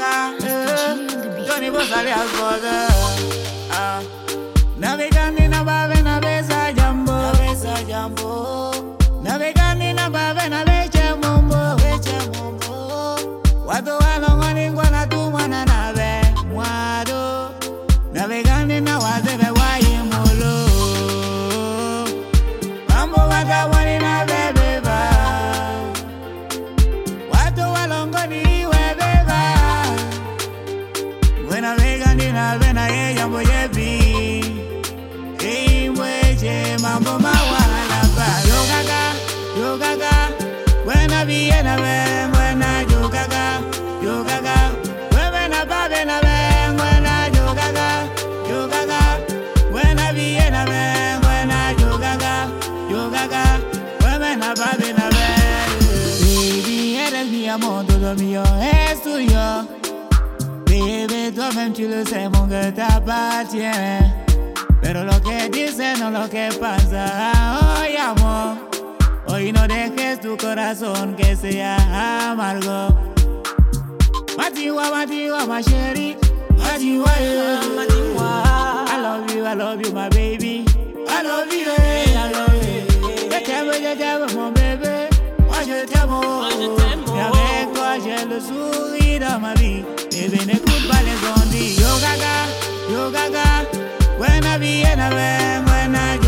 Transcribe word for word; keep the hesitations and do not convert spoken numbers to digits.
gaga, eh, Johnny was alias brother. Ah, navegando na bave na besa jambo, na besa jambo. Navegando na bave na leche mumbo, leche mumbo. Watu walongoni kwa na tumana na be mwado. Navegando na wazebe wa imolo. Mambo wata wani na bebe ba. Watu walongoni we beba. Wena vegando na be na ye jambo yebi. Hey mweje mambo mawala ba. Yo gaga, yo gaga. Wena biye na be, wena yo gaga, yo gaga. Wena babe na be, wena yo gaga, yo gaga. Wena biye na be, wena yo gaga, yo gaga. Wena babe na be. Baby, eres mi amor, todo mío es tuyo. Baby, toi-même tu le sais, mon cœur t'appartient. Pero lo que dice no lo que pasa. Hoy amor, hoy no dejes tu corazón que sea amargo. Matiwa, matiwa, my chérie. Matiwa, yeah. I love you, I love you, my baby. I love you, yeah, I love you. Je t'aime, je t'aime, mon bébé. Moi je t'aime, oh. Et avec toi j'ai le sourire dans ma vie. Bébé, n'écoute pas les ondits. Yo gaga, yo gaga. When I be in a when I